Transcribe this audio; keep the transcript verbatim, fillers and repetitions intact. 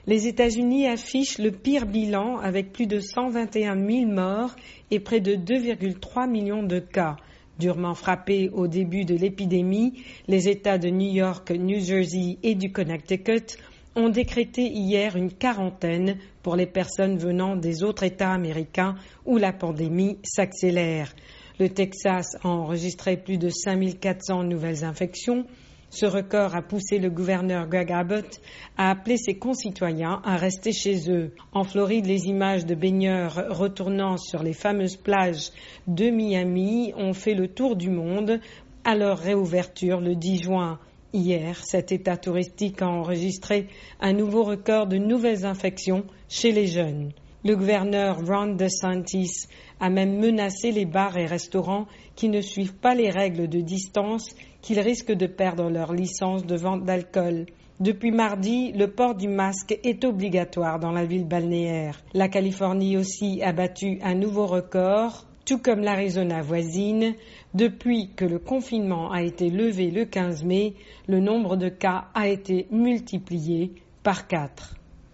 Les États-Unis affichent le pire bilan avec plus de cent vingt et un mille morts et près de deux virgule trois millions de cas. Durement frappés au début de l'épidémie, les États de New York, New Jersey et du Connecticut ont décrété hier une quarantaine pour les personnes venant des autres États américains où la pandémie s'accélère. Le Texas a enregistré plus de cinq mille quatre cents nouvelles infections. Ce record a poussé le gouverneur Greg Abbott à appeler ses concitoyens à rester chez eux. En Floride, les images de baigneurs retournant sur les fameuses plages de Miami ont fait le tour du monde à leur réouverture le dix juin. Hier, cet État touristique a enregistré un nouveau record de nouvelles infections chez les jeunes. Le gouverneur Ron DeSantis a même menacé les bars et restaurants qui ne suivent pas les règles de distance qu'ils risquent de perdre leur licence de vente d'alcool. Depuis mardi, le port du masque est obligatoire dans la ville balnéaire. La Californie aussi a battu un nouveau record, tout comme l'Arizona voisine. Depuis que le confinement a été levé le quinze mai, le nombre de cas a été multiplié par quatre.